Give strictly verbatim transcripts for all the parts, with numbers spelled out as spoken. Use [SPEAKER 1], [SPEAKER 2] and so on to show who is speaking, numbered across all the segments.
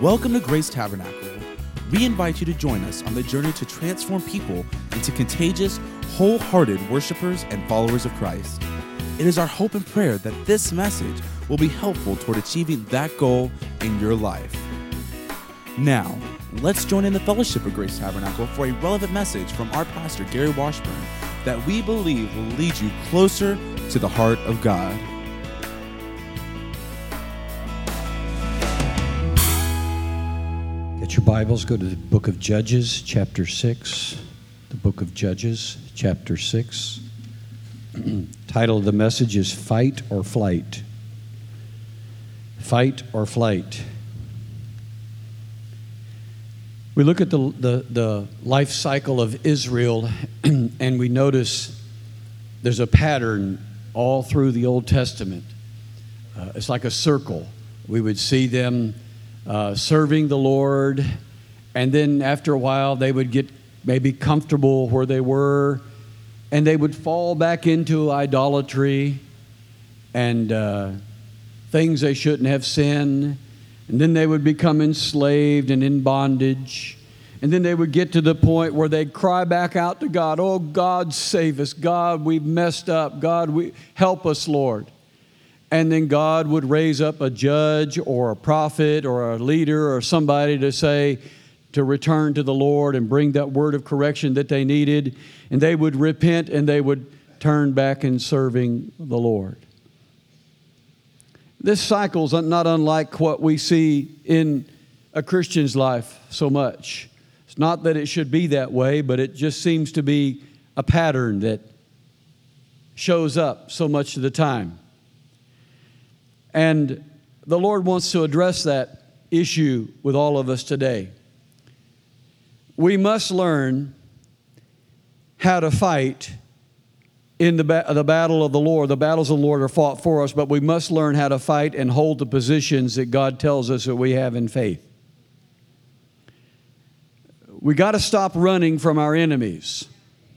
[SPEAKER 1] Welcome to Grace Tabernacle. We invite you to join us on the journey to transform people into contagious, wholehearted worshipers and followers of Christ. It is our hope and prayer that this message will be helpful toward achieving that goal in your life. Now, let's join in the fellowship of Grace Tabernacle for a relevant message from our pastor, Gary Washburn, that we believe will lead you closer to the heart of God.
[SPEAKER 2] Get your Bibles, go to the book of Judges, chapter six. The book of Judges, chapter six. Title of the message is Fight or Flight. Fight or Flight. We look at the, the, the life cycle of Israel and we notice there's a pattern all through the Old Testament. Uh, it's like a circle. We would see them uh, serving the Lord, and then after a while they would get maybe comfortable where they were, and they would fall back into idolatry and uh, things they shouldn't have sinned. And then they would become enslaved and in bondage. And then they would get to the point where they'd cry back out to God, "Oh, God, save us. God, we've messed up. God, we help us, Lord." And then God would raise up a judge or a prophet or a leader or somebody to say, to return to the Lord and bring that word of correction that they needed. And they would repent and they would turn back in serving the Lord. This cycle is not unlike what we see in a Christian's life so much. It's not that it should be that way, but it just seems to be a pattern that shows up so much of the time. And the Lord wants to address that issue with all of us today. We must learn how to fight in the, ba- the battle of the Lord. The battles of the Lord are fought for us, but we must learn how to fight and hold the positions that God tells us that we have in faith. We got to stop running from our enemies.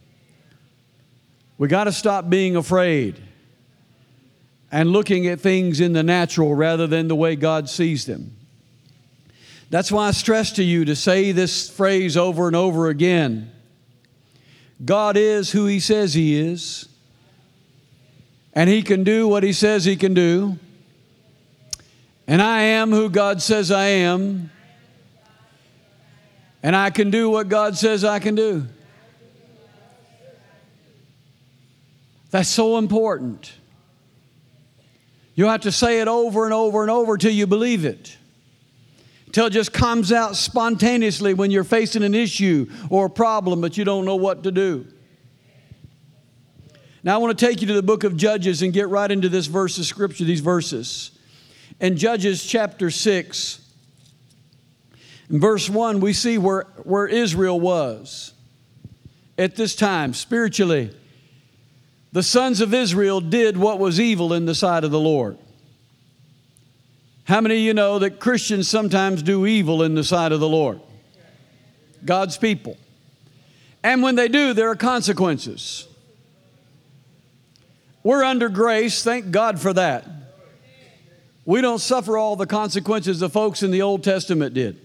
[SPEAKER 2] We got to stop being afraid and looking at things in the natural rather than the way God sees them. That's why I stress to you to say this phrase over and over again. God is who He says He is, and He can do what He says He can do, and I am who God says I am, and I can do what God says I can do. That's so important. You'll have to say it over and over and over till you believe it. Till it just comes out spontaneously when you're facing an issue or a problem but you don't know what to do. Now I want to take you to the book of Judges and get right into this verse of Scripture, these verses. In Judges chapter six, in verse one, we see where, where Israel was at this time spiritually. The sons of Israel did what was evil in the sight of the Lord. How many of you know that Christians sometimes do evil in the sight of the Lord? God's people. And when they do, there are consequences. We're under grace, thank God for that. We don't suffer all the consequences the folks in the Old Testament did.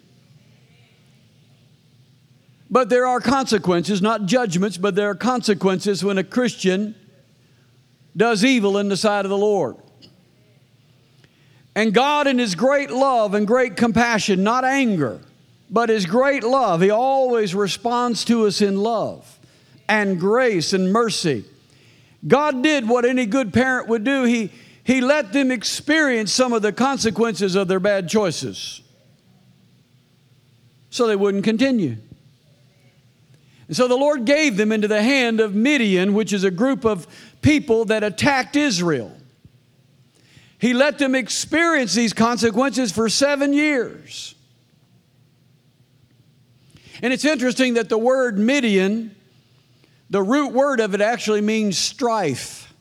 [SPEAKER 2] But there are consequences, not judgments, but there are consequences when a Christian does evil in the sight of the Lord. And God, in His great love and great compassion, not anger, but His great love, He always responds to us in love and grace and mercy. God did what any good parent would do. He, he let them experience some of the consequences of their bad choices so they wouldn't continue. And so the Lord gave them into the hand of Midian, which is a group of people that attacked Israel. He let them experience these consequences for seven years. And it's interesting that the word Midian, the root word of it actually means strife.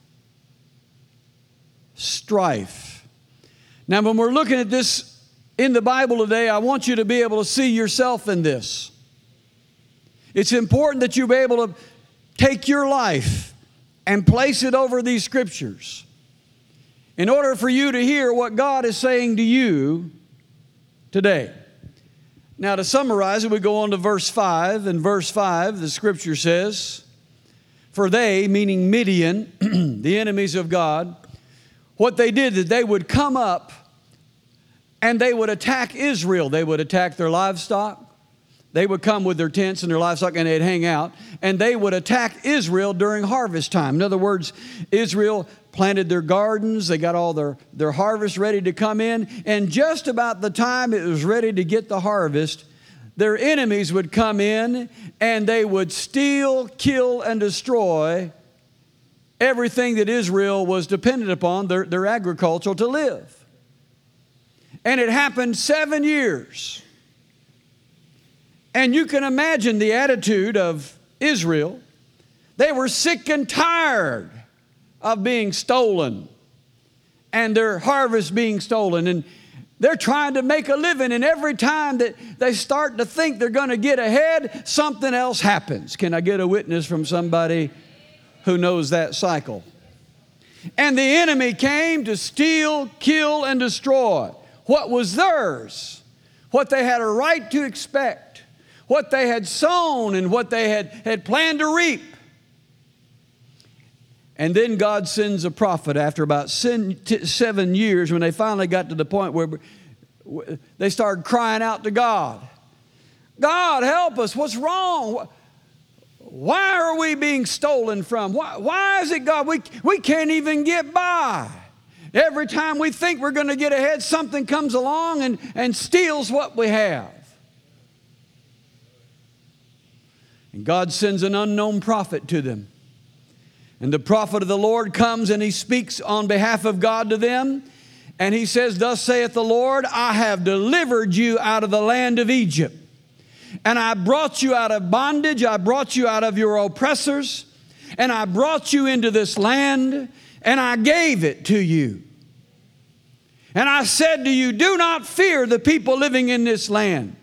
[SPEAKER 2] Strife. Now, when we're looking at this in the Bible today, I want you to be able to see yourself in this. It's important that you be able to take your life and place it over these scriptures in order for you to hear what God is saying to you today. Now, to summarize it, we go on to verse five. In verse five, the scripture says, for they, meaning Midian, the enemies of God, what they did is they would come up and they would attack Israel. They would attack their livestock. They would come with their tents and their livestock and they'd hang out. And they would attack Israel during harvest time. In other words, Israel planted their gardens. They got all their, their harvest ready to come in. And just about the time it was ready to get the harvest, their enemies would come in and they would steal, kill, and destroy everything that Israel was dependent upon, their, their agriculture, to live. And it happened seven years. And you can imagine the attitude of Israel. They were sick and tired of being stolen and their harvest being stolen. And they're trying to make a living, and every time that they start to think they're going to get ahead, something else happens. Can I get a witness from somebody who knows that cycle? And the enemy came to steal, kill, and destroy what was theirs, what they had a right to expect, what they had sown and what they had, had planned to reap. And then God sends a prophet after about seven years when they finally got to the point where they started crying out to God. God, help us. What's wrong? Why are we being stolen from? Why, why is it, God, we, we can't even get by? Every time we think we're going to get ahead, something comes along and, and steals what we have. And God sends an unknown prophet to them. And the prophet of the Lord comes and he speaks on behalf of God to them. And he says, thus saith the Lord, I have delivered you out of the land of Egypt. And I brought you out of bondage. I brought you out of your oppressors. And I brought you into this land. And I gave it to you. And I said to you, do not fear the people living in this land.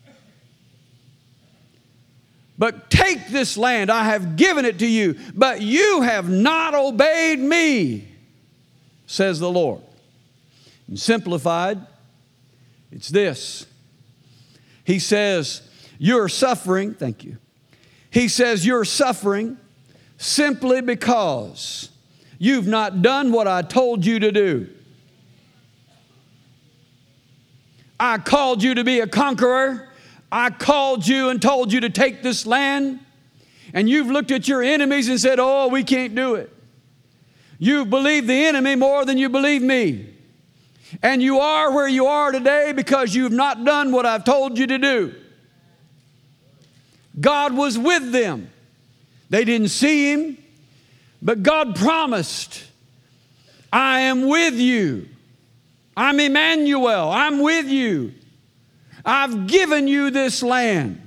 [SPEAKER 2] But take this land, I have given it to you, but you have not obeyed me, says the Lord. And simplified, it's this. He says, you're suffering, thank you. He says, you're suffering simply because you've not done what I told you to do. I called you to be a conqueror. I called you and told you to take this land, and you've looked at your enemies and said, oh, we can't do it. You've believed the enemy more than you believe me. And you are where you are today because you've not done what I've told you to do. God was with them. They didn't see him, but God promised, I am with you. I'm Emmanuel. I'm with you. I've given you this land.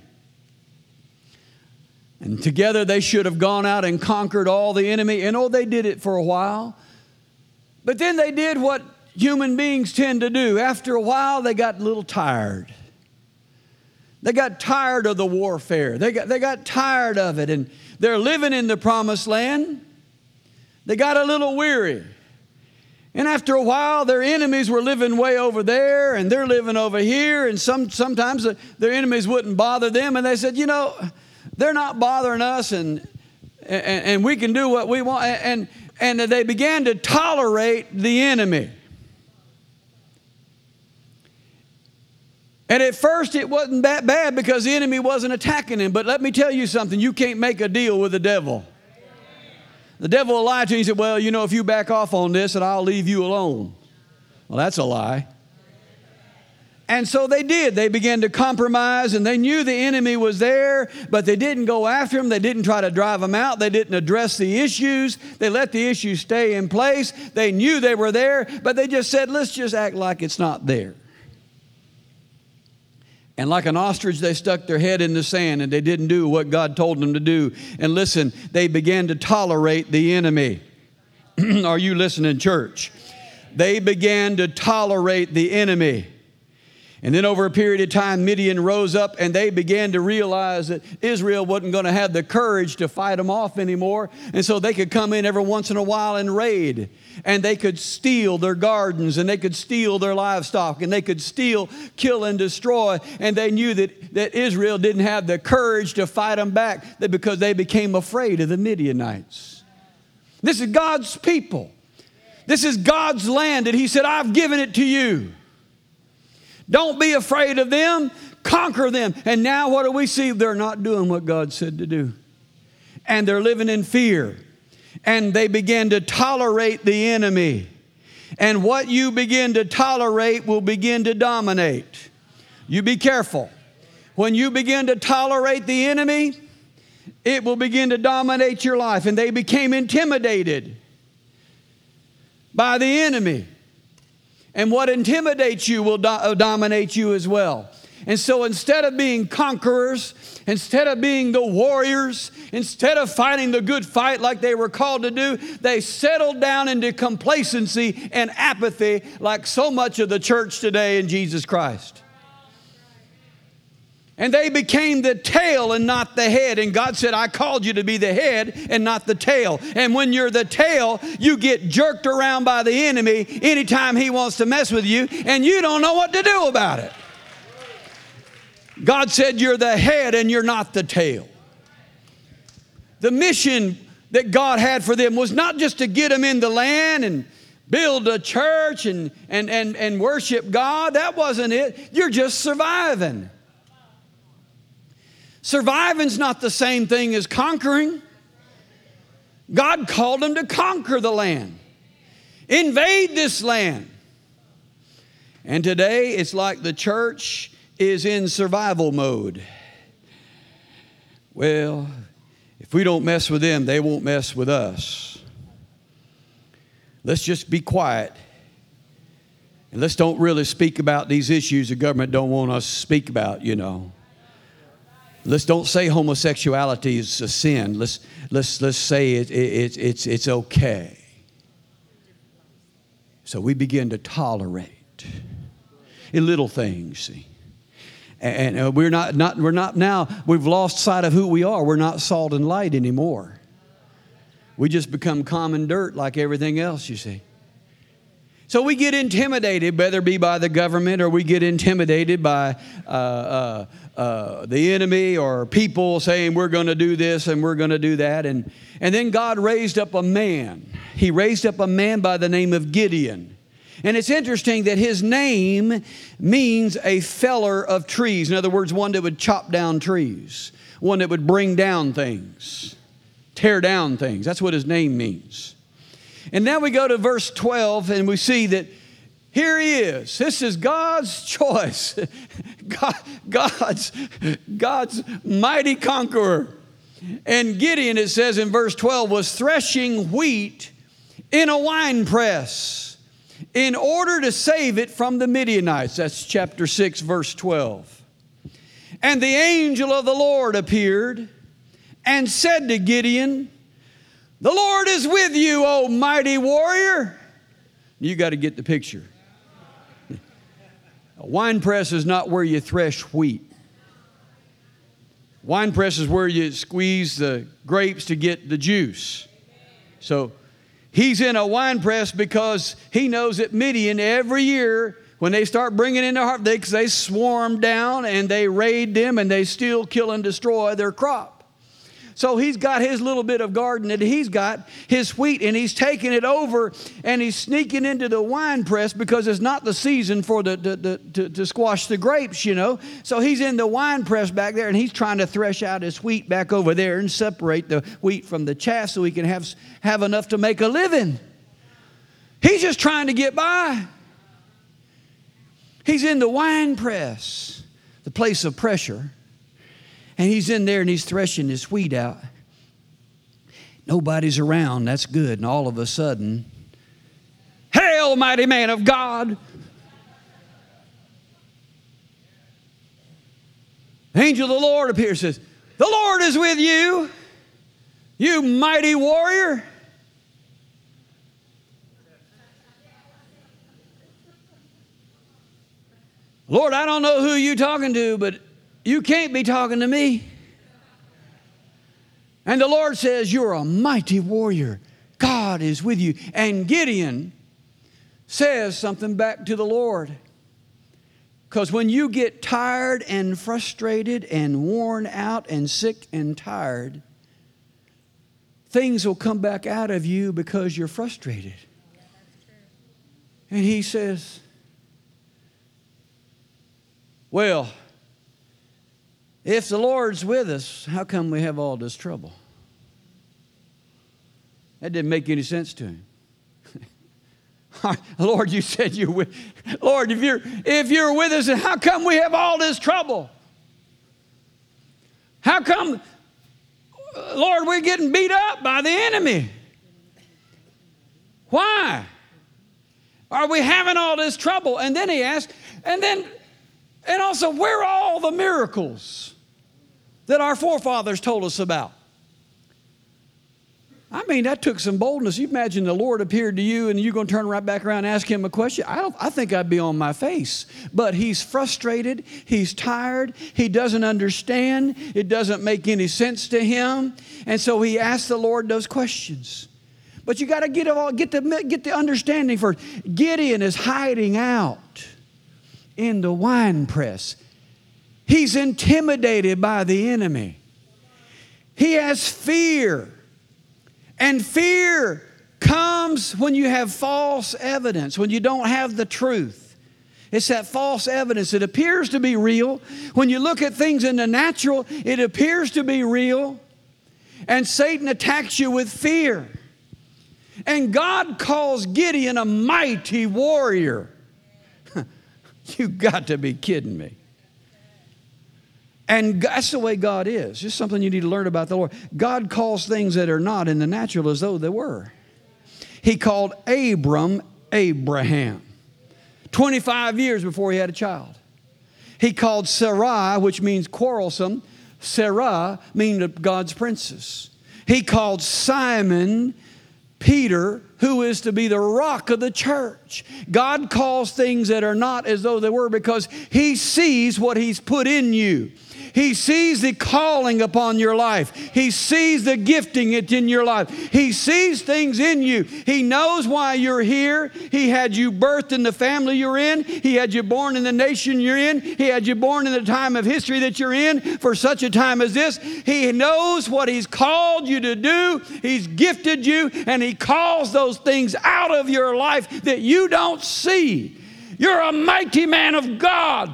[SPEAKER 2] And together they should have gone out and conquered all the enemy. And oh, they did it for a while. But then they did what human beings tend to do. After a while, they got a little tired. They got tired of the warfare. They got, they got tired of it. And they're living in the promised land. They got a little weary. And after a while, their enemies were living way over there, and they're living over here. And some sometimes their enemies wouldn't bother them. And they said, you know, they're not bothering us, and and, and we can do what we want. And, and they began to tolerate the enemy. And at first, it wasn't that bad because the enemy wasn't attacking him. But let me tell you something. You can't make a deal with the devil. The devil will lie to you and say, well, you know, if you back off on this, and I'll leave you alone. Well, that's a lie. And so they did. They began to compromise, and they knew the enemy was there, but they didn't go after him. They didn't try to drive him out. They didn't address the issues. They let the issues stay in place. They knew they were there, but they just said, let's just act like it's not there. And like an ostrich, they stuck their head in the sand and they didn't do what God told them to do. And listen, they began to tolerate the enemy. Are you listening, church? They began to tolerate the enemy. And then over a period of time, Midian rose up and they began to realize that Israel wasn't going to have the courage to fight them off anymore. And so they could come in every once in a while and raid. And they could steal their gardens and they could steal their livestock and they could steal, kill, and destroy. And they knew that, that Israel didn't have the courage to fight them back because they became afraid of the Midianites. This is God's people. This is God's land, and He said, I've given it to you. Don't be afraid of them. Conquer them. And now what do we see? They're not doing what God said to do. And they're living in fear. And they begin to tolerate the enemy. And what you begin to tolerate will begin to dominate. You be careful. When you begin to tolerate the enemy, it will begin to dominate your life. And they became intimidated by the enemy. And what intimidates you will do- dominate you as well. And so instead of being conquerors, instead of being the warriors, instead of fighting the good fight like they were called to do, they settled down into complacency and apathy like so much of the church today in Jesus Christ. And they became the tail and not the head. And God said, I called you to be the head and not the tail. And when you're the tail, you get jerked around by the enemy anytime he wants to mess with you, and you don't know what to do about it. God said you're the head and you're not the tail. The mission that God had for them was not just to get them in the land and build a church and, and, and, and worship God. That wasn't it. You're just surviving. Surviving's not the same thing as conquering. God called them to conquer the land. Invade this land. And today it's like the church is in survival mode. Well, if we don't mess with them, they won't mess with us. Let's just be quiet. And let's don't really speak about these issues the government don't want us to speak about, you know. Let's don't say homosexuality is a sin. Let's let's let's say it, it, it it's it's okay. So we begin to tolerate in little things. See, and, and we're not not we're not now. We've lost sight of who we are. We're not salt and light anymore. We just become common dirt like everything else. You see. So we get intimidated, whether it be by the government or we get intimidated by uh, uh, uh, the enemy or people saying we're going to do this and we're going to do that. And, and then God raised up a man. He raised up a man by the name of Gideon. And it's interesting that his name means a feller of trees. In other words, one that would chop down trees, one that would bring down things, tear down things. That's what his name means. And now we go to verse twelve and we see that here he is. This is God's choice. God, God's, God's mighty conqueror. And Gideon, it says in verse twelve, was threshing wheat in a winepress in order to save it from the Midianites. That's chapter six, verse twelve. And the angel of the Lord appeared and said to Gideon, the Lord is with you, O mighty warrior. You got to get the picture. A wine press is not where you thresh wheat. Wine press is where you squeeze the grapes to get the juice. So he's in a wine press because he knows that Midian every year, when they start bringing in their harvest, they, they swarm down and they raid them and they steal, kill, and destroy their crop. So he's got his little bit of garden that he's got, his wheat, and he's taking it over and he's sneaking into the wine press because it's not the season for the, the, the to, to squash the grapes, you know. So he's in the wine press back there and he's trying to thresh out his wheat back over there and separate the wheat from the chaff so he can have, have enough to make a living. He's just trying to get by. He's in the wine press, the place of pressure. And he's in there and he's threshing his wheat out. Nobody's around. That's good. And all of a sudden, hail, mighty man of God. The angel of the Lord appears and says, the Lord is with you, you mighty warrior. Lord, I don't know who you're talking to, but you can't be talking to me. And the Lord says, you're a mighty warrior. God is with you. And Gideon says something back to the Lord. Because when you get tired and frustrated and worn out and sick and tired, things will come back out of you because you're frustrated. And he says, well, if the Lord's with us, how come we have all this trouble? That didn't make any sense to him. Lord, you said you're with, Lord, if you're, if you're with us, how come we have all this trouble? How come, Lord, we're getting beat up by the enemy? Why are we having all this trouble? And then he asked, and then, and also, where are all the miracles that our forefathers told us about? I mean, that took some boldness. You imagine the Lord appeared to you and you're going to turn right back around and ask him a question. I don't, I think I'd be on my face. But he's frustrated. He's tired. He doesn't understand. It doesn't make any sense to him. And so he asked the Lord those questions. But you got to get all get the get the understanding first. Gideon is hiding out in the wine press. He's intimidated by the enemy. He has fear. And fear comes when you have false evidence, when you don't have the truth. It's that false evidence. It appears to be real. When you look at things in the natural, it appears to be real. And Satan attacks you with fear. And God calls Gideon a mighty warrior. You got to be kidding me. And that's the way God is. Just something you need to learn about the Lord. God calls things that are not in the natural as though they were. He called Abram, Abraham, twenty-five years before he had a child. He called Sarai, which means quarrelsome, Sarah, meaning God's princess. He called Simon, Peter, who is to be the rock of the church. God calls things that are not as though they were because he sees what he's put in you. He sees the calling upon your life. He sees the gifting it's in your life. He sees things in you. He knows why you're here. He had you birthed in the family you're in. He had you born in the nation you're in. He had you born in the time of history that you're in for such a time as this. He knows what he's called you to do. He's gifted you, and he calls those things out of your life that you don't see. You're a mighty man of God.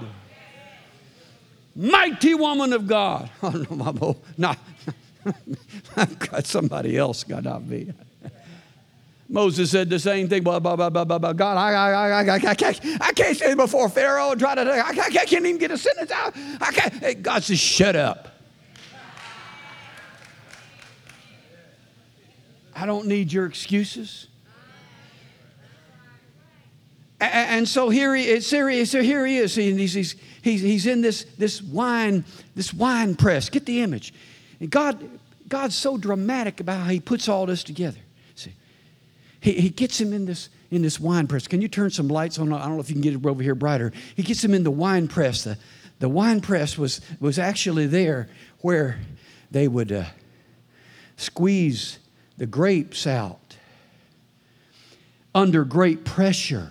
[SPEAKER 2] Mighty woman of God. Oh, no, no, I've got somebody else, God, not me. Moses said the same thing. Blah, blah, blah, blah, blah, blah. God, I, I, I, I, I, can't, I can't stand before Pharaoh and try to, I can't, I can't even get a sentence out. I can't. Hey, God says, shut up. I don't need your excuses. And so here he is. So here he is. He's, he's, he's, he's in this, this wine, this wine press. Get the image. And God, God's so dramatic about how he puts all this together. See, he, he gets him in this, in this wine press. Can you turn some lights on? I don't know if you can get it over here brighter. He gets him in the wine press. The, the wine press was, was actually there where they would uh, squeeze the grapes out under great pressure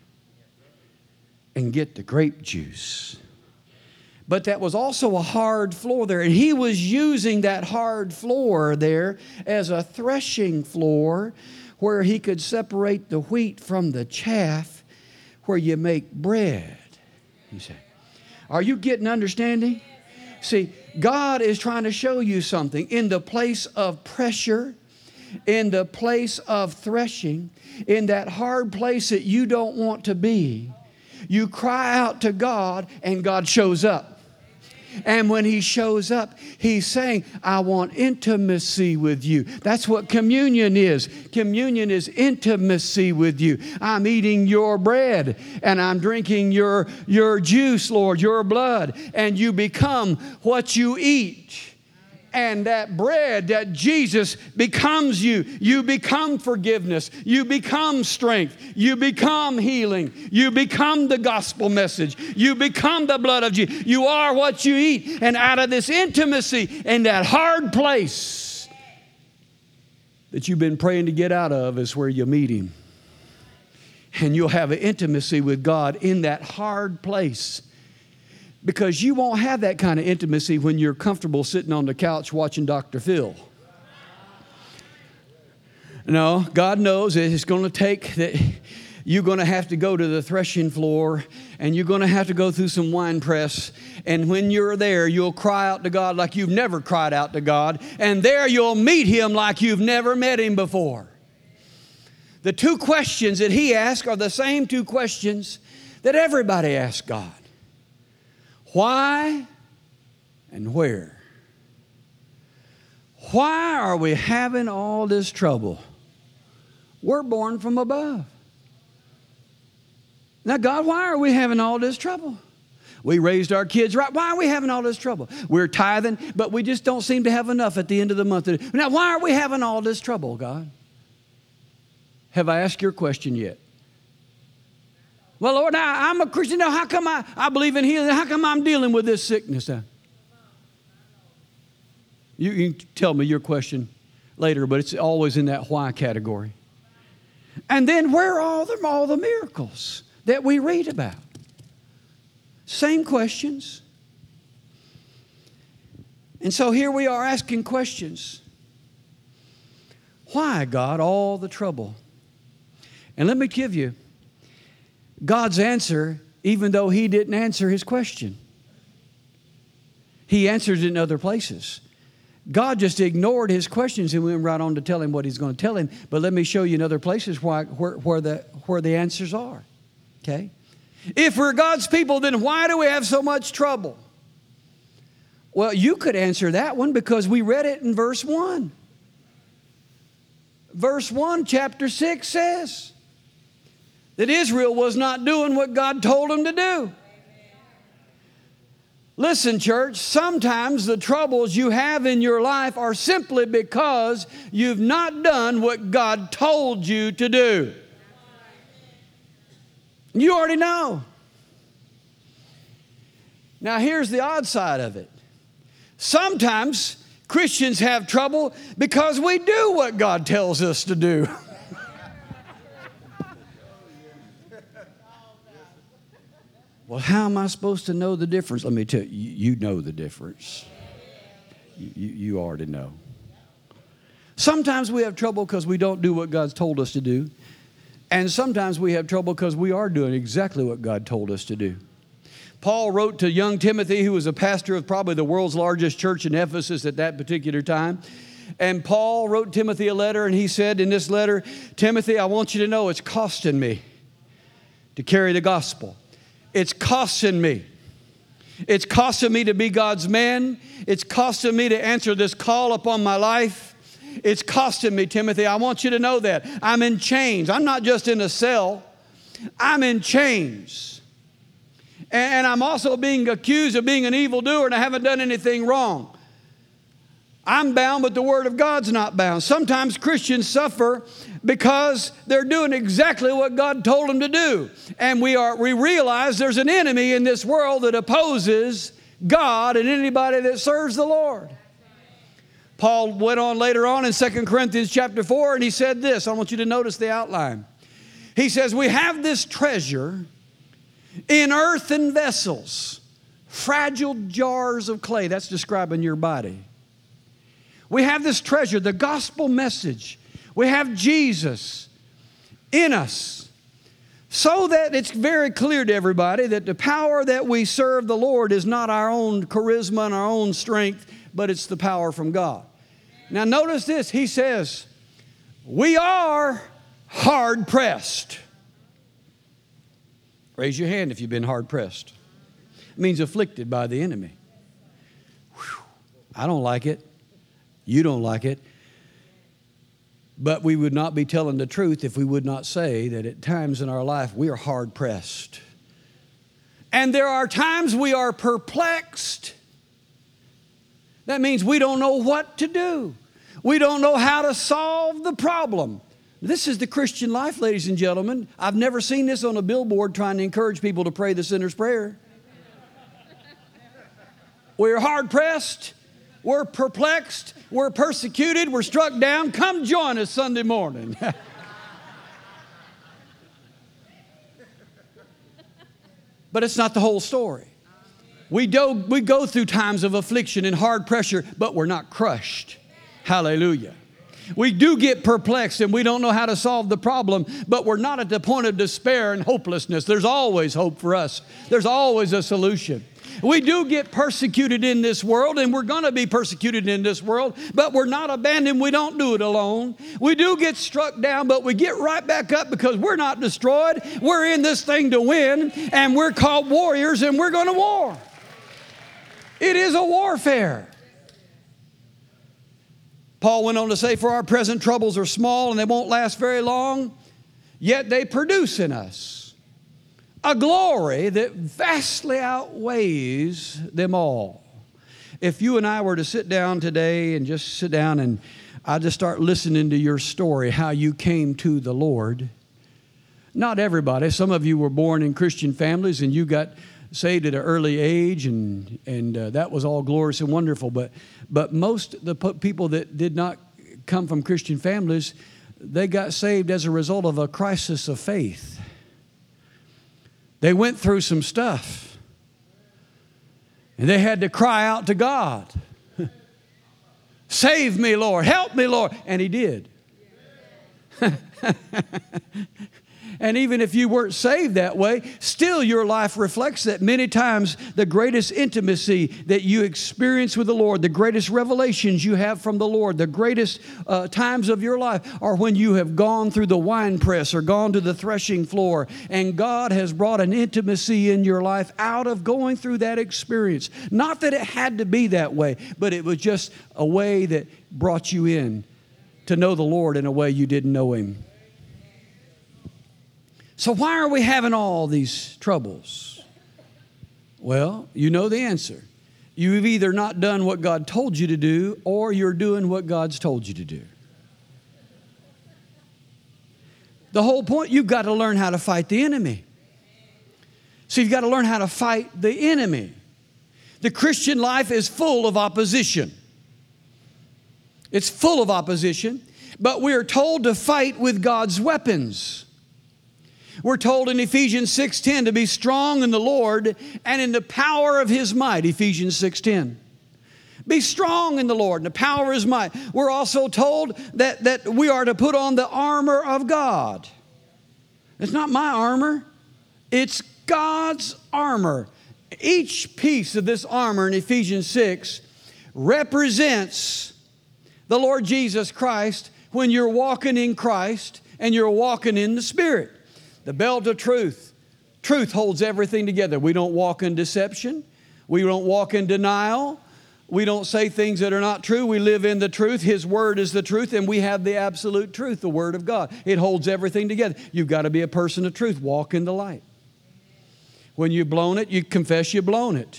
[SPEAKER 2] and get the grape juice. But that was also a hard floor there. And he was using that hard floor there as a threshing floor where he could separate the wheat from the chaff where you make bread. He said, are you getting understanding? See, God is trying to show you something. In the place of pressure, in the place of threshing, in that hard place that you don't want to be, you cry out to God and God shows up. And when he shows up, he's saying, I want intimacy with you. That's what communion is. Communion is intimacy with you. I'm eating your bread and I'm drinking your, your juice, Lord, your blood. And you become what you eat. And that bread, that Jesus becomes you. You become forgiveness. You become strength. You become healing. You become the gospel message. You become the blood of Jesus. You are what you eat. And out of this intimacy and that hard place that you've been praying to get out of is where you meet Him. And you'll have an intimacy with God in that hard place. Because you won't have that kind of intimacy when you're comfortable sitting on the couch watching Doctor Phil. No, God knows that it's going to take that you're going to have to go to the threshing floor and you're going to have to go through some wine press. And when you're there, you'll cry out to God like you've never cried out to God. And there you'll meet Him like you've never met Him before. The two questions that He asked are the same two questions that everybody asks God. Why and where? Why are we having all this trouble? We're born from above. Now, God, why are we having all this trouble? We raised our kids right. Why are we having all this trouble? We're tithing, but we just don't seem to have enough at the end of the month. Now, why are we having all this trouble, God? Have I asked your question yet? Well, Lord, I, I'm a Christian. Now, how come I, I believe in healing? How come I'm dealing with this sickness now? You, you can tell me your question later, but it's always in that why category. And then where are all the, all the miracles that we read about? Same questions. And so here we are asking questions. Why, God, all the trouble? And let me give you God's answer, even though He didn't answer his question. He answered it in other places. God just ignored his questions and went right on to tell him what He's going to tell him. But let me show you in other places why, where, where, the, where the answers are. Okay? If we're God's people, then why do we have so much trouble? Well, you could answer that one because we read it in verse one. Verse one, chapter six says that Israel was not doing what God told them to do. Listen, church, sometimes the troubles you have in your life are simply because you've not done what God told you to do. You already know. Now, here's the odd side of it. Sometimes Christians have trouble because we do what God tells us to do. Well, how am I supposed to know the difference? Let me tell you, you know the difference. You, you, you already know. Sometimes we have trouble because we don't do what God's told us to do. And sometimes we have trouble because we are doing exactly what God told us to do. Paul wrote to young Timothy, who was a pastor of probably the world's largest church in Ephesus at that particular time. And Paul wrote Timothy a letter, and he said in this letter, Timothy, I want you to know it's costing me to carry the gospel. It's costing me. It's costing me to be God's man. It's costing me to answer this call upon my life. It's costing me, Timothy. I want you to know that. I'm in chains. I'm not just in a cell. I'm in chains. And I'm also being accused of being an evildoer, and I haven't done anything wrong. I'm bound, but the Word of God's not bound. Sometimes Christians suffer because they're doing exactly what God told them to do. And we are we realize there's an enemy in this world that opposes God and anybody that serves the Lord. Paul went on later on in Second Corinthians chapter four, and he said this. I want you to notice the outline. He says, we have this treasure in earthen vessels, fragile jars of clay. That's describing your body. We have this treasure, the gospel message. We have Jesus in us, so that it's very clear to everybody that the power that we serve the Lord is not our own charisma and our own strength, but it's the power from God. Now notice this. He says, we are hard pressed. Raise your hand if you've been hard pressed. It means afflicted by the enemy. Whew. I don't like it. You don't like it. But we would not be telling the truth if we would not say that at times in our life we are hard pressed. And there are times we are perplexed. That means we don't know what to do. We don't know how to solve the problem. This is the Christian life, ladies and gentlemen. I've never seen this on a billboard trying to encourage people to pray the sinner's prayer. We're hard-pressed. We're perplexed. We're persecuted. We're struck down. Come join us Sunday morning. But it's not the whole story. We, do, we go through times of affliction and hard pressure, but we're not crushed. Hallelujah. We do get perplexed and we don't know how to solve the problem, but we're not at the point of despair and hopelessness. There's always hope for us. There's always a solution. We do get persecuted in this world, and we're going to be persecuted in this world, but we're not abandoned. We don't do it alone. We do get struck down, but we get right back up because we're not destroyed. We're in this thing to win, and we're called warriors, and we're going to war. It is a warfare. Paul went on to say, for our present troubles are small, and they won't last very long, yet they produce in us a glory that vastly outweighs them all. If you and I were to sit down today and just sit down and I just start listening to your story, how you came to the Lord. Not everybody. Some of you were born in Christian families and you got saved at an early age, and, and uh, that was all glorious and wonderful. But, but most of the people that did not come from Christian families, they got saved as a result of a crisis of faith. They went through some stuff, and they had to cry out to God. Save me, Lord. Help me, Lord. And He did. And even if you weren't saved that way, still your life reflects that. Many times the greatest intimacy that you experience with the Lord, the greatest revelations you have from the Lord, the greatest uh, times of your life are when you have gone through the wine press or gone to the threshing floor, and God has brought an intimacy in your life out of going through that experience. Not that it had to be that way, but it was just a way that brought you in to know the Lord in a way you didn't know Him. So why are we having all these troubles? Well, you know the answer. You've either not done what God told you to do, or you're doing what God's told you to do. The whole point, you've got to learn how to fight the enemy. So you've got to learn how to fight the enemy. The Christian life is full of opposition. It's full of opposition, but we are told to fight with God's weapons. We're told in Ephesians six ten to be strong in the Lord and in the power of His might, Ephesians six ten. Be strong in the Lord and the power of His might. We're also told that, that we are to put on the armor of God. It's not my armor. It's God's armor. Each piece of this armor in Ephesians six represents the Lord Jesus Christ when you're walking in Christ and you're walking in the Spirit. The belt of truth. Truth holds everything together. We don't walk in deception. We don't walk in denial. We don't say things that are not true. We live in the truth. His Word is the truth, and we have the absolute truth, the Word of God. It holds everything together. You've got to be a person of truth. Walk in the light. When you've blown it, you confess you've blown it.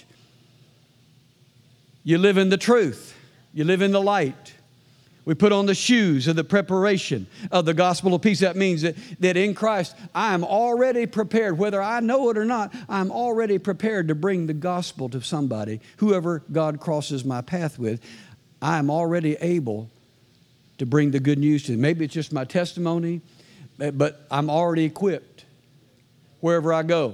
[SPEAKER 2] You live in the truth. You live in the light. We put on the shoes of the preparation of the gospel of peace. That means that, that in Christ, I am already prepared. Whether I know it or not, I'm already prepared to bring the gospel to somebody. Whoever God crosses my path with, I am already able to bring the good news to them. Maybe it's just my testimony, but I'm already equipped wherever I go.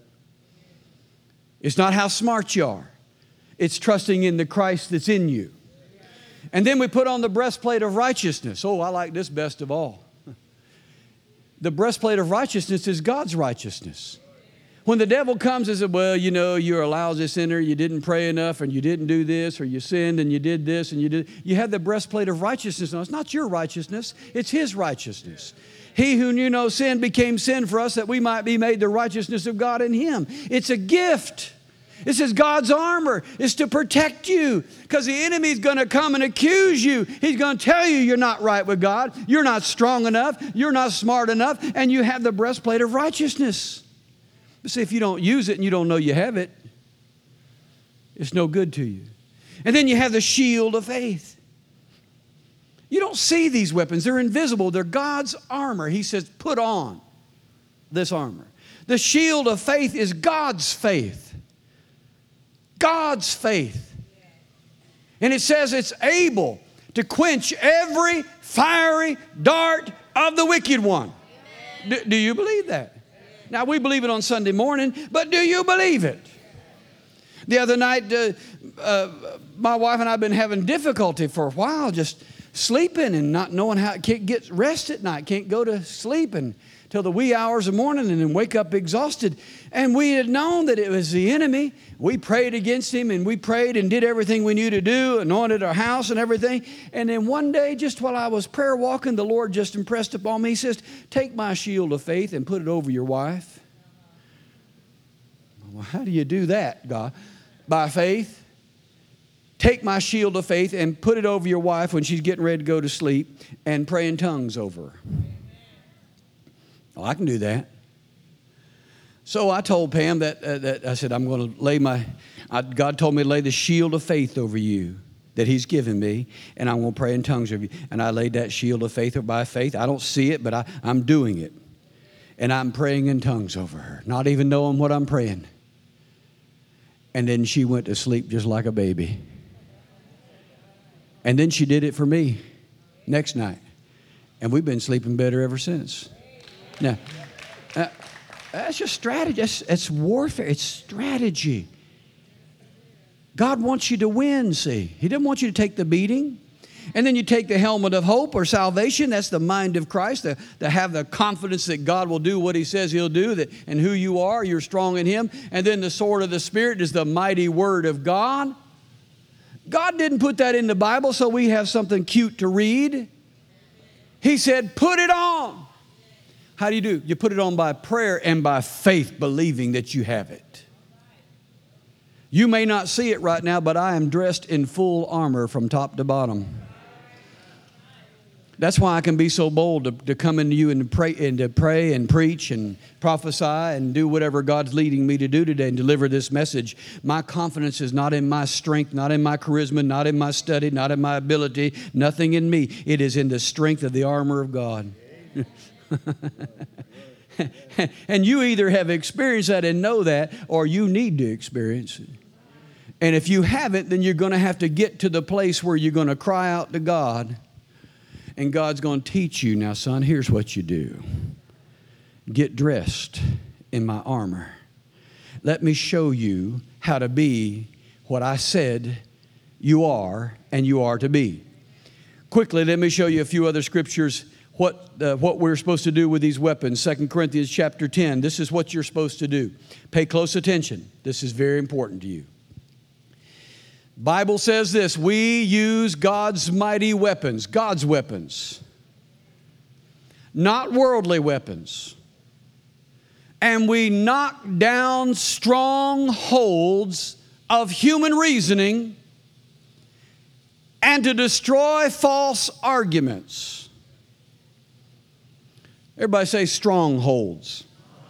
[SPEAKER 2] It's not how smart you are. It's trusting in the Christ that's in you. And then we put on the breastplate of righteousness. Oh, I like this best of all. The breastplate of righteousness is God's righteousness. When the devil comes and says, well, you know, you're a lousy sinner, you didn't pray enough, and you didn't do this, or you sinned and you did this, and you did, you have the breastplate of righteousness. No, it's not your righteousness, it's His righteousness. He who knew no sin became sin for us that we might be made the righteousness of God in Him. It's a gift. This is God's armor. It's to protect you because the enemy is going to come and accuse you. He's going to tell you you're not right with God. You're not strong enough. You're not smart enough. And you have the breastplate of righteousness. But see, if you don't use it and you don't know you have it, it's no good to you. And then you have the shield of faith. You don't see these weapons. They're invisible. They're God's armor. He says, put on this armor. The shield of faith is God's faith. God's faith. And it says it's able to quench every fiery dart of the wicked one. Do, do you believe that? Now, we believe it on Sunday morning, but do you believe it? The other night, uh, uh, my wife and I have been having difficulty for a while just sleeping and not knowing how, can't get rest at night, can't go to sleep until the wee hours of morning and then wake up exhausted. And we had known that it was the enemy. We prayed against him and we prayed and did everything we knew to do, anointed our house and everything. And then one day, just while I was prayer walking, the Lord just impressed upon me. He says, take my shield of faith and put it over your wife. Well, how do you do that, God? By faith. Take my shield of faith and put it over your wife when she's getting ready to go to sleep and pray in tongues over her. Well, I can do that. So I told Pam that, uh, that I said, I'm going to lay my, I, God told me to lay the shield of faith over you that he's given me, and I'm going to pray in tongues over you. And I laid that shield of faith by faith. I don't see it, but I, I'm doing it. And I'm praying in tongues over her, not even knowing what I'm praying. And then she went to sleep just like a baby. And then she did it for me next night. And we've been sleeping better ever since. Now, uh, that's just strategy. That's, that's warfare. It's strategy. God wants you to win, see. He doesn't want you to take the beating. And then you take the helmet of hope or salvation. That's the mind of Christ, to, to have the confidence that God will do what he says he'll do, that, and who you are, you're strong in him. And then the sword of the Spirit is the mighty word of God. God didn't put that in the Bible so we have something cute to read. He said, put it on. How do you do? You put it on by prayer and by faith, believing that you have it. You may not see it right now, but I am dressed in full armor from top to bottom. That's why I can be so bold to, to come into you and to pray and to pray and preach and prophesy and do whatever God's leading me to do today and deliver this message. My confidence is not in my strength, not in my charisma, not in my study, not in my ability, nothing in me. It is in the strength of the armor of God. And you either have experienced that and know that, or you need to experience it. And if you haven't, then you're going to have to get to the place where you're going to cry out to God. And God's going to teach you, now, son, here's what you do. Get dressed in my armor. Let me show you how to be what I said you are and you are to be. Quickly, let me show you a few other scriptures, what, uh, what we're supposed to do with these weapons. Second Corinthians chapter ten, this is what you're supposed to do. Pay close attention. This is very important to you. Bible says this, we use God's mighty weapons, God's weapons, not worldly weapons. And we knock down strongholds of human reasoning and to destroy false arguments. Everybody say strongholds.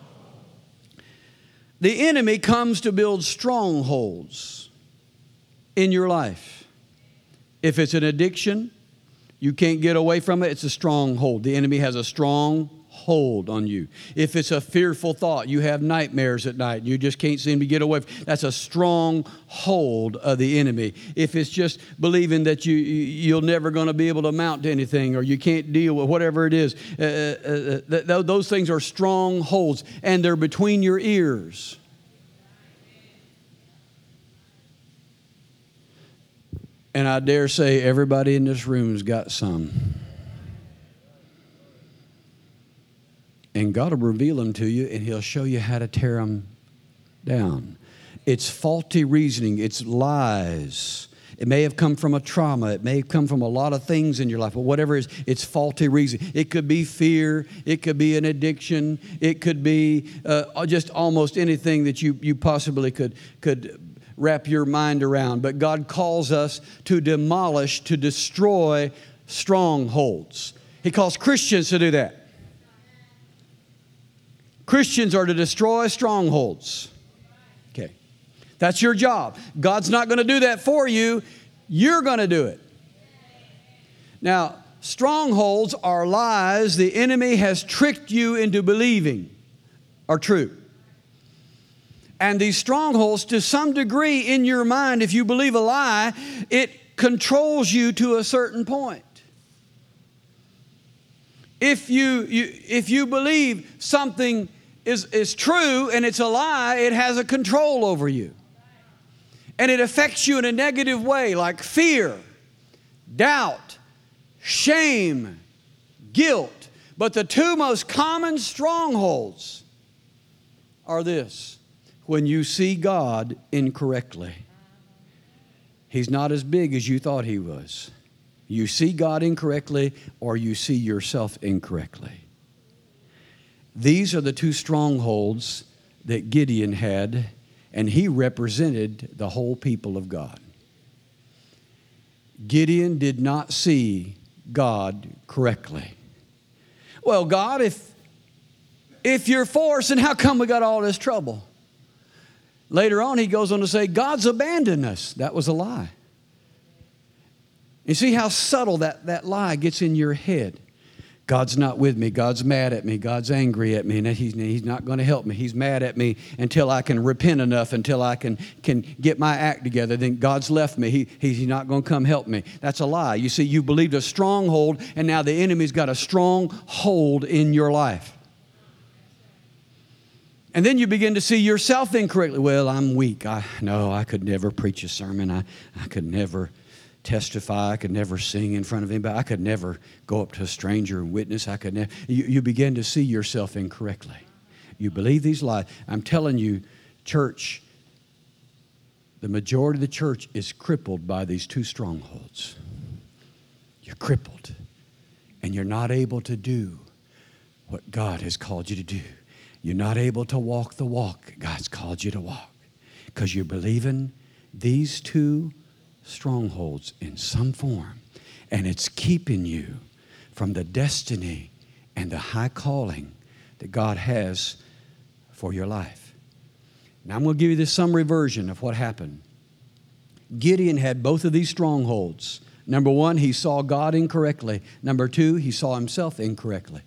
[SPEAKER 2] The enemy comes to build strongholds in your life. If it's an addiction, you can't get away from it, it's a stronghold. The enemy has a strong hold on you. If it's a fearful thought, you have nightmares at night, you just can't seem to get away from it, that's a strong hold of the enemy. If it's just believing that you, you're never going to be able to amount to anything, or you can't deal with whatever it is, uh, uh, uh, those things are strongholds, and they're between your ears. And I dare say everybody in this room's got some. And God will reveal them to you, and he'll show you how to tear them down. It's faulty reasoning. It's lies. It may have come from a trauma. It may have come from a lot of things in your life. But whatever it is, it's faulty reasoning. It could be fear. It could be an addiction. It could be uh, just almost anything that you, you possibly could could wrap your mind around. But God calls us to demolish, to destroy strongholds. He calls Christians to do that. Christians are to destroy strongholds. Okay. That's your job. God's not going to do that for you. You're going to do it. Now, strongholds are lies the enemy has tricked you into believing are true. And these strongholds, to some degree in your mind, if you believe a lie, it controls you to a certain point. If you, you, if you believe something is, is true and it's a lie, it has a control over you. And it affects you in a negative way, like fear, doubt, shame, guilt. But the two most common strongholds are this. When you see God incorrectly, He's not as big as you thought He was. You see God incorrectly, or you see yourself incorrectly. These are the two strongholds that Gideon had, and he represented the whole people of God. Gideon did not see God correctly. Well, God, if, if you're for us, then how come we got all this trouble? Later on, he goes on to say, God's abandoned us. That was a lie. You see how subtle that, that lie gets in your head. God's not with me. God's mad at me. God's angry at me. And he's, he's not going to help me. He's mad at me until I can repent enough, until I can, can get my act together. Then God's left me. He, he's not going to come help me. That's a lie. You see, you believed a stronghold, and now the enemy's got a strong hold in your life. And then you begin to see yourself incorrectly. Well, I'm weak. I no, I could never preach a sermon. I, I could never testify. I could never sing in front of anybody. I could never go up to a stranger and witness. I could never. You, you begin to see yourself incorrectly. You believe these lies. I'm telling you, church, the majority of the church is crippled by these two strongholds. You're crippled, and you're not able to do what God has called you to do. You're not able to walk the walk God's called you to walk because you're believing these two strongholds in some form, and it's keeping you from the destiny and the high calling that God has for your life. Now, I'm going to give you this summary version of what happened. Gideon had both of these strongholds. Number one, he saw God incorrectly. Number two, he saw himself incorrectly.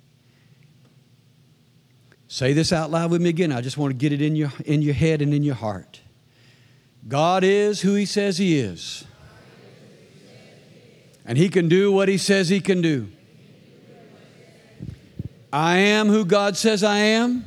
[SPEAKER 2] Say this out loud with me again. I just want to get it in your, in your head and in your heart. God is who He says He is. And He can do what He says He can do. I am who God says I am.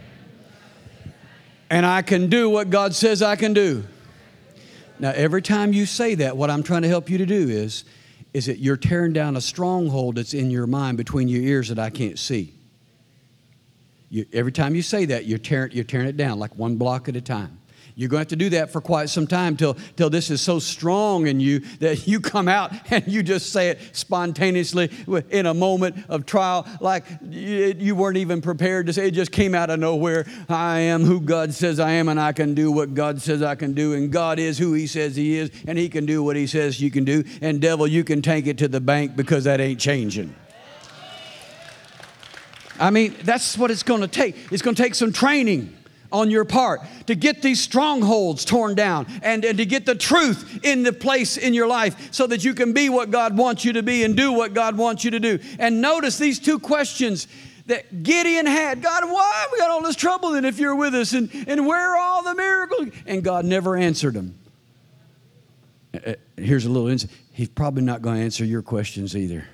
[SPEAKER 2] And I can do what God says I can do. Now, every time you say that, what I'm trying to help you to do is, is that you're tearing down a stronghold that's in your mind between your ears that I can't see. You, every time you say that, you're tearing, you're tearing it down like one block at a time. You're going to have to do that for quite some time till, till this is so strong in you that you come out and you just say it spontaneously in a moment of trial like you, you weren't even prepared to say. It just came out of nowhere. I am who God says I am, and I can do what God says I can do, and God is who He says He is, and He can do what He says you can do, and devil, you can take it to the bank because that ain't changing. I mean, that's what it's going to take. It's going to take some training on your part to get these strongholds torn down and, and to get the truth in the place in your life so that you can be what God wants you to be and do what God wants you to do. And notice these two questions that Gideon had. God, why have we got all this trouble then if you're with us? And, and where are all the miracles? And God never answered them. Uh, here's a little insight. He's probably not going to answer your questions either.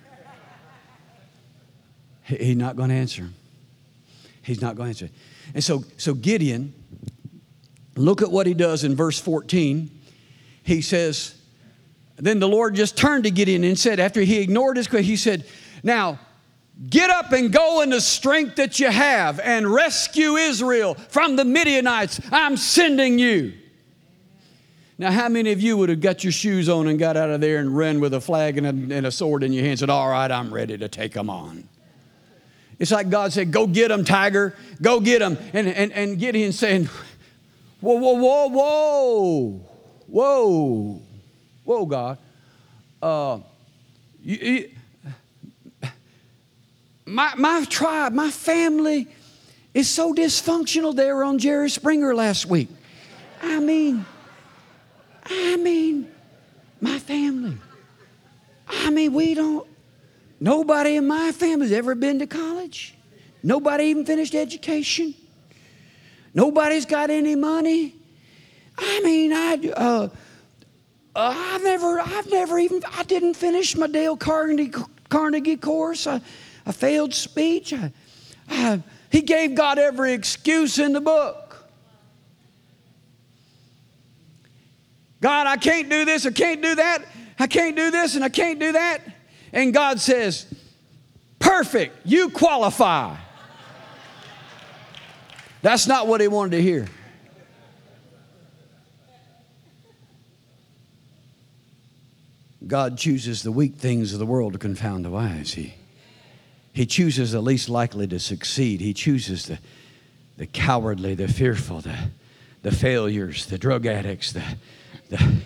[SPEAKER 2] He's not going to answer them. He's not going to answer. And so, so Gideon, look at what he does in verse fourteen. He says, then the Lord just turned to Gideon and said, after he ignored his question, he said, now get up and go in the strength that you have and rescue Israel from the Midianites. I'm sending you. Now, how many of you would have got your shoes on and got out of there and ran with a flag and a, and a sword in your hand and said, all right, I'm ready to take them on? It's like God said, go get them, tiger. Go get them. And, and, and Gideon saying, whoa, whoa, whoa, whoa. Whoa. Whoa, God. Uh, you, you, my, my tribe, my family is so dysfunctional. They were on Jerry Springer last week. I mean, I mean, My family. I mean, we don't, nobody in my family's ever been to college. Nobody even finished education. Nobody's got any money. I mean, I, uh, uh, I've never, I've never even, I didn't finish my Dale Carnegie, Carnegie course. I, I failed speech. I, I, he gave God every excuse in the book. God, I can't do this, I can't do that, I can't do this, and I can't do that. And God says, perfect, you qualify. That's not what he wanted to hear. God chooses the weak things of the world to confound the wise. He, he chooses the least likely to succeed. He chooses the, the cowardly, the fearful, the, the failures, the drug addicts, the, the,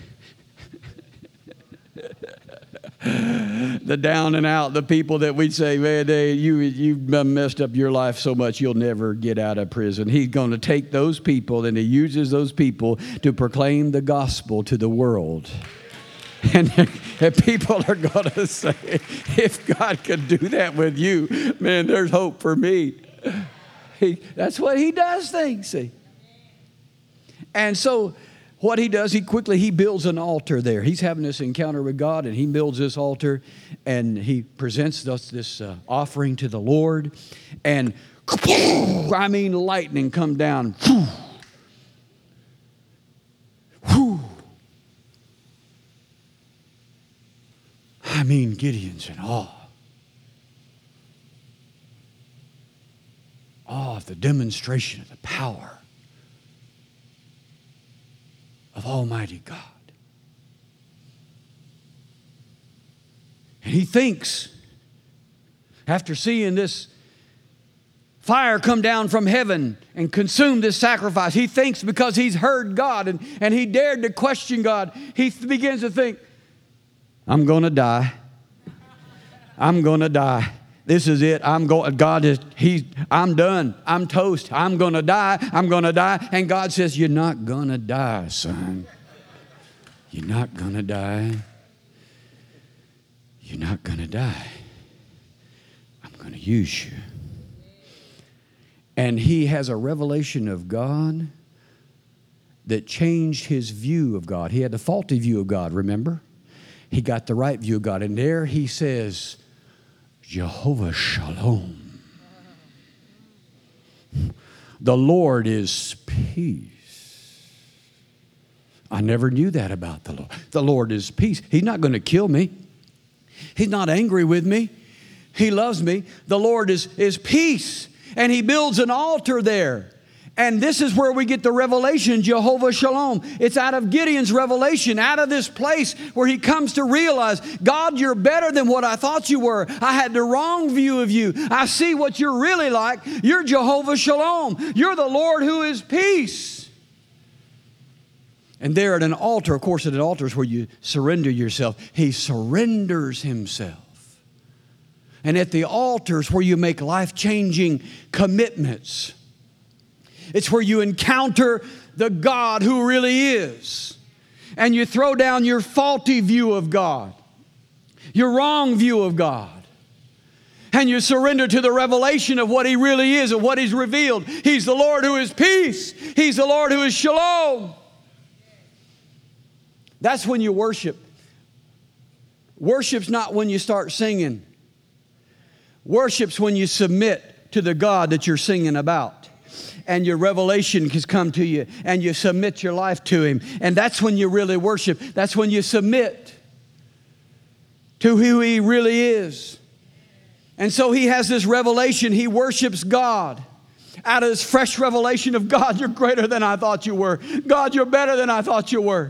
[SPEAKER 2] the down and out, the people that we'd say, man, they, you, you've messed up your life so much you'll never get out of prison. He's going to take those people and he uses those people to proclaim the gospel to the world. And, and people are going to say, if God could do that with you, man, there's hope for me. He, that's what he does things, see. And so what he does, he quickly, he builds an altar there. He's having this encounter with God, and he builds this altar, and he presents us this uh, offering to the Lord. And, I mean, lightning come down. I mean, Gideon's in awe. Awe of the demonstration of the power of Almighty God. And he thinks, after seeing this fire come down from heaven and consume this sacrifice, he thinks because he's heard God and, and he dared to question God, he begins to think, I'm going to die. I'm going to die. This is it. I'm going. God is. He's. I'm done. I'm toast. I'm going to die. I'm going to die. And God says, "You're not going to die, son. You're not going to die. You're not going to die. I'm going to use you." And he has a revelation of God that changed his view of God. He had a faulty view of God. Remember? He got the right view of God. And there he says, Jehovah Shalom. The Lord is peace. I never knew that about the Lord. The Lord is peace. He's not going to kill me. He's not angry with me. He loves me. The Lord is, is peace. And he builds an altar there. And this is where we get the revelation, Jehovah Shalom. It's out of Gideon's revelation, out of this place where he comes to realize, God, you're better than what I thought you were. I had the wrong view of you. I see what you're really like. You're Jehovah Shalom. You're the Lord who is peace. And there at an altar, of course, at an altar is where you surrender yourself. He surrenders himself. And at the altar is where you make life-changing commitments. It's where you encounter the God who really is. And you throw down your faulty view of God, your wrong view of God. And you surrender to the revelation of what he really is and what he's revealed. He's the Lord who is peace. He's the Lord who is shalom. That's when you worship. Worship's not when you start singing. Worship's when you submit to the God that you're singing about. And your revelation has come to you, and you submit your life to him. And that's when you really worship. That's when you submit to who he really is. And so he has this revelation. He worships God. Out of this fresh revelation of God, you're greater than I thought you were. God, you're better than I thought you were.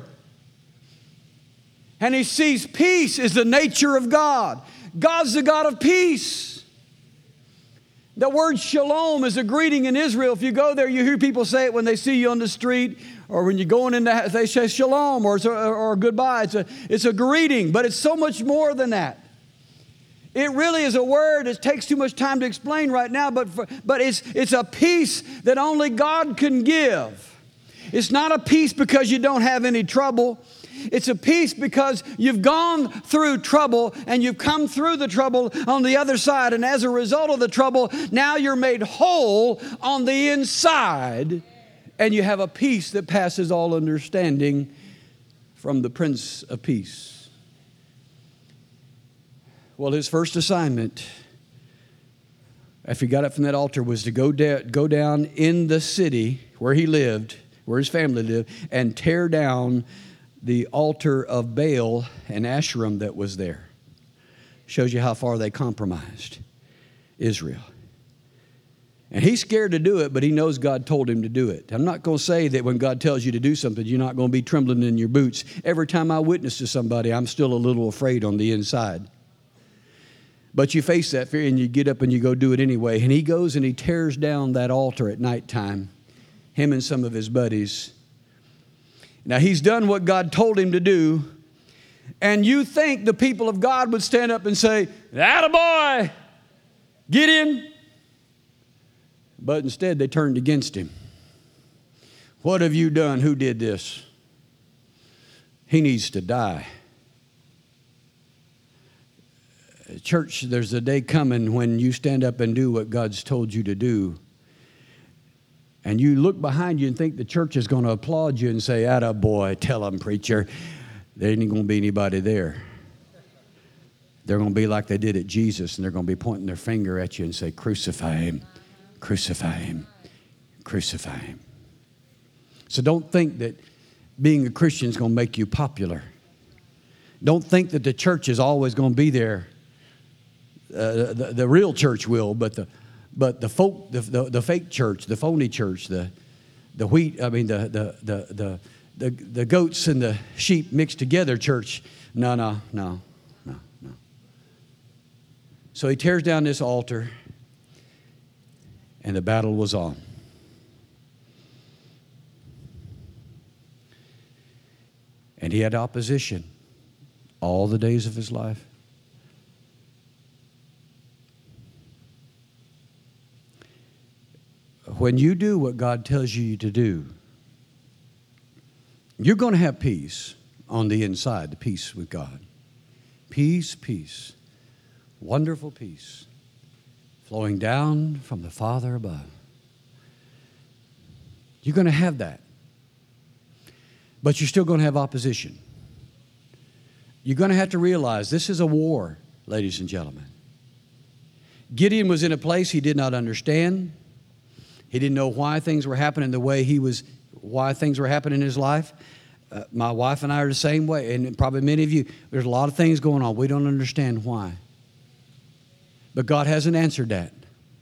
[SPEAKER 2] And he sees peace is the nature of God. God's the God of peace. The word shalom is a greeting in Israel. If you go there, you hear people say it when they see you on the street, or when you're going in the, they say shalom or, or goodbye. It's a, it's a greeting, but it's so much more than that. It really is a word. It takes too much time to explain right now, but, for, but it's, it's a peace that only God can give. It's not a peace because you don't have any trouble. It's a peace because you've gone through trouble and you've come through the trouble on the other side. And as a result of the trouble, now you're made whole on the inside. And you have a peace that passes all understanding from the Prince of Peace. Well, his first assignment, after he got up from that altar, was to go, da- go down in the city where he lived, where his family lived, and tear down the altar of Baal and Asherim that was there. Shows you how far they compromised Israel. And he's scared to do it, but he knows God told him to do it. I'm not going to say that when God tells you to do something, you're not going to be trembling in your boots. Every time I witness to somebody, I'm still a little afraid on the inside. But you face that fear and you get up and you go do it anyway. And he goes and he tears down that altar at nighttime, him and some of his buddies. Now he's done what God told him to do. And you think the people of God would stand up and say, "Attaboy, get in." But instead they turned against him. "What have you done? Who did this? He needs to die." Church, there's a day coming when you stand up and do what God's told you to do. And you look behind you and think the church is going to applaud you and say, "Attaboy, tell them, preacher." There ain't going to be anybody there. They're going to be like they did at Jesus, and they're going to be pointing their finger at you and say, "Crucify him. Crucify him, crucify him." So don't think that being a Christian is going to make you popular. Don't think that the church is always going to be there. Uh, the, the real church will, but the but the folk, the, the, the fake church, the phony church, the the wheat, I mean the the the the the, the goats and the sheep mixed together church. No, no, no, no, no. So he tears down this altar. And the battle was on. And he had opposition all the days of his life. When you do what God tells you to do, you're going to have peace on the inside, the peace with God. Peace, peace, wonderful peace, flowing down from the Father above. You're going to have that. But you're still going to have opposition. You're going to have to realize this is a war, ladies and gentlemen. Gideon was in a place he did not understand. He didn't know why things were happening the way he was, why things were happening in his life. Uh, my wife and I are the same way, and probably many of you, there's a lot of things going on. We don't understand why. But God hasn't answered that.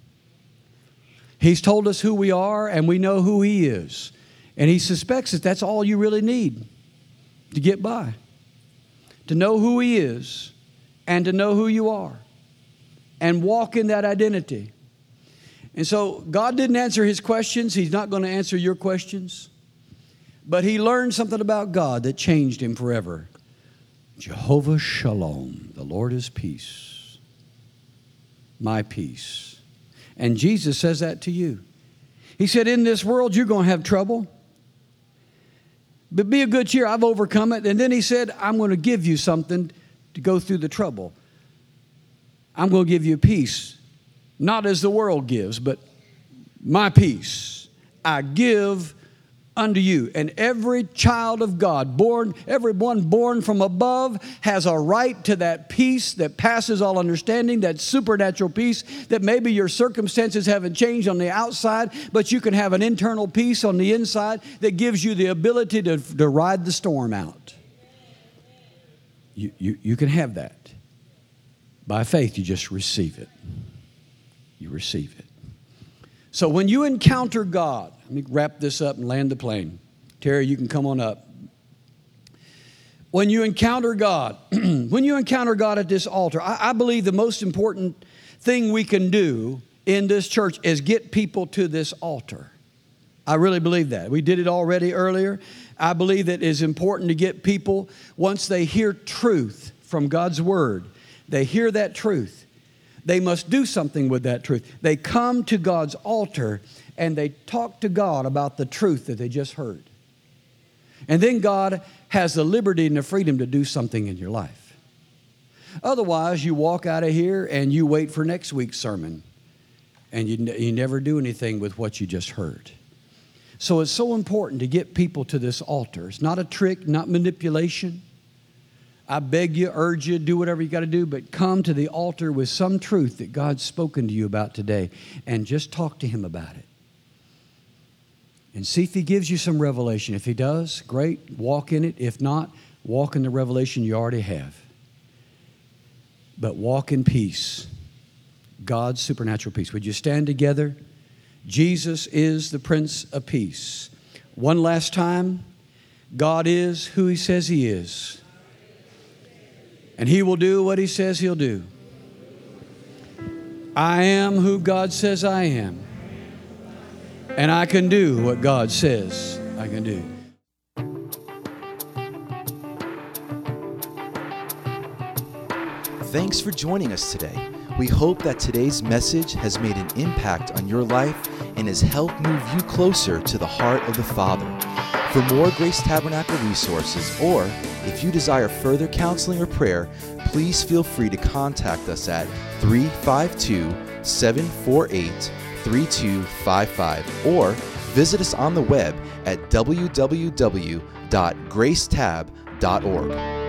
[SPEAKER 2] He's told us who we are, and we know who He is. And He suspects that that's all you really need to get by. To know who He is and to know who you are and walk in that identity. And so God didn't answer his questions. He's not going to answer your questions. But he learned something about God that changed him forever. Jehovah Shalom, the Lord is peace. My peace. And Jesus says that to you. He said, in this world, you're going to have trouble. But be of good cheer, I've overcome it. And then he said, I'm going to give you something to go through the trouble. I'm going to give you peace. Not as the world gives, but my peace I give unto you. And every child of God, born, everyone born from above has a right to that peace that passes all understanding, that supernatural peace that maybe your circumstances haven't changed on the outside, but you can have an internal peace on the inside that gives you the ability to, to ride the storm out. You, you, you can have that. By faith, you just receive it. You receive it. So when you encounter God, let me wrap this up and land the plane. Terry, you can come on up. When you encounter God, when you encounter God at this altar, I, I believe the most important thing we can do in this church is get people to this altar. I really believe that. We did it already earlier. I believe that it is important to get people, once they hear truth from God's word, they hear that truth. They must do something with that truth. They come to God's altar and they talk to God about the truth that they just heard. And then God has the liberty and the freedom to do something in your life. Otherwise, you walk out of here and you wait for next week's sermon. And you, you never do anything with what you just heard. So it's so important to get people to this altar. It's not a trick, not manipulation. I beg you, urge you, do whatever you got to do, but come to the altar with some truth that God's spoken to you about today and just talk to Him about it. And see if He gives you some revelation. If He does, great, walk in it. If not, walk in the revelation you already have. But walk in peace. God's supernatural peace. Would you stand together? Jesus is the Prince of Peace. One last time, God is who He says He is. And He will do what He says He'll do. I am who God says I am. And I can do what God says I can do.
[SPEAKER 3] Thanks for joining us today. We hope that today's message has made an impact on your life and has helped move you closer to the heart of the Father. For more Grace Tabernacle resources, or if you desire further counseling or prayer, please feel free to contact us at three five two, seven four eight, three two five five or visit us on the web at w w w dot grace tab dot org.